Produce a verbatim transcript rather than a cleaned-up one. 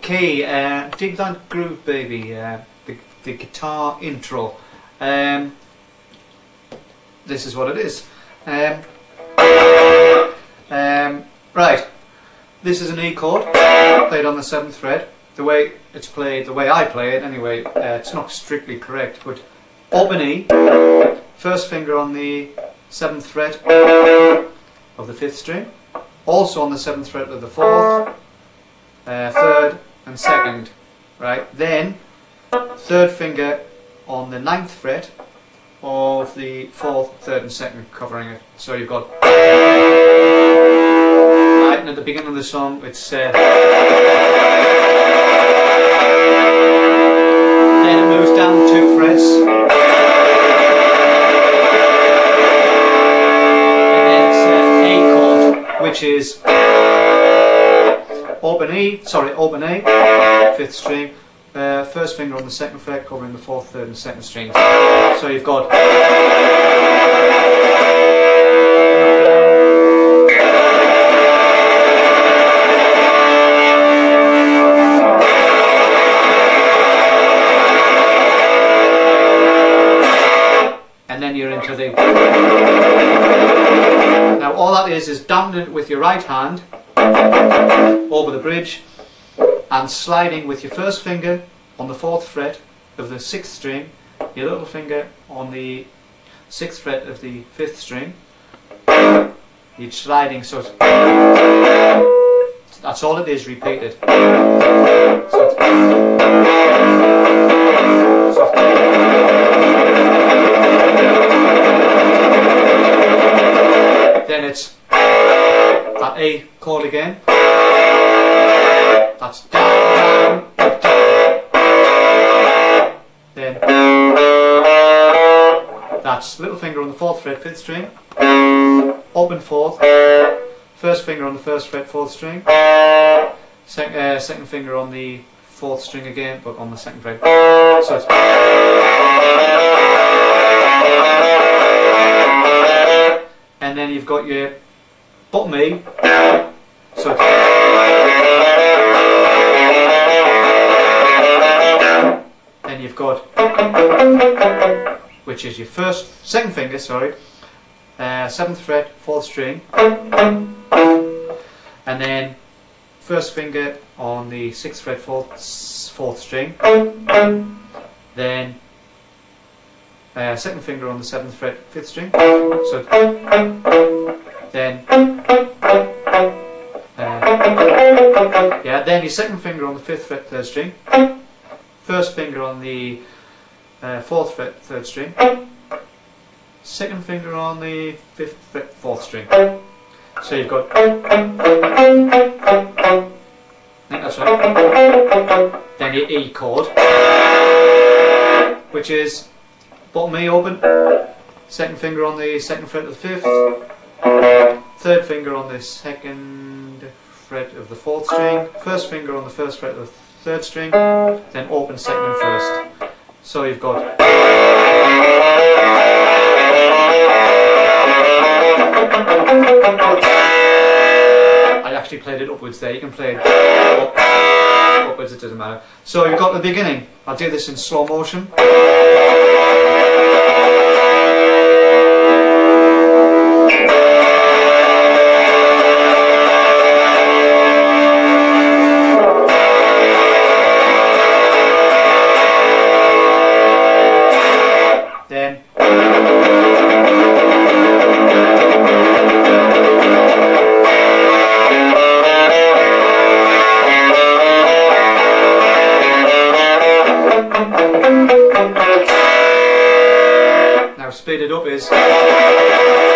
Okay, uh, Dig That Groove Baby, uh, the, the guitar intro. Um, this is what it is. Um, um, right, this is an E chord, played on the seventh fret. The way it's played, the way I play it anyway, uh, it's not strictly correct, but open E, first finger on the seventh fret of the fifth string, also on the seventh fret of the fourth, uh, third and second, right? Then third finger on the ninth fret of the fourth, third and second, covering it. So you've got right, and at the beginning of the song it's uh, then it moves down two frets, and then it's uh, A chord, which is open E, sorry, open A, fifth string, uh, first finger on the second fret covering the fourth, third and second strings. So you've got and then you're into the, now all that is is damping it with your right hand over the bridge and sliding with your first finger on the fourth fret of the sixth string, your little finger on the sixth fret of the fifth string. You're sliding, so it's, that's all it is, repeated. So it's, so then it's that A chord again. That's down, down, up, down. Then that's little finger on the fourth fret, fifth string, open fourth, first finger on the first fret, fourth string, sec uh, second finger on the fourth string again, but on the second fret. So it's, and then you've got your bottom E. So it's, then you've got, which is your first, second finger, sorry, uh, seventh fret, fourth string, and then first finger on the sixth fret, fourth, fourth string, then uh, second finger on the seventh fret, fifth string, so then uh, yeah, then your second finger on the fifth fret, third string, first finger on the uh, fourth fret, third string, second finger on the fifth fret, fourth string. So you've got, I think that's right, then your E chord, which is bottom E open, second finger on the second fret of the fifth, third finger on the second fret of the fourth string, first finger on the first fret of the third string, then open second and first. So you've got I actually played it upwards there, you can play it up, upwards, it doesn't matter. So you've got the beginning. I'll do this in slow motion. Then now speed it up is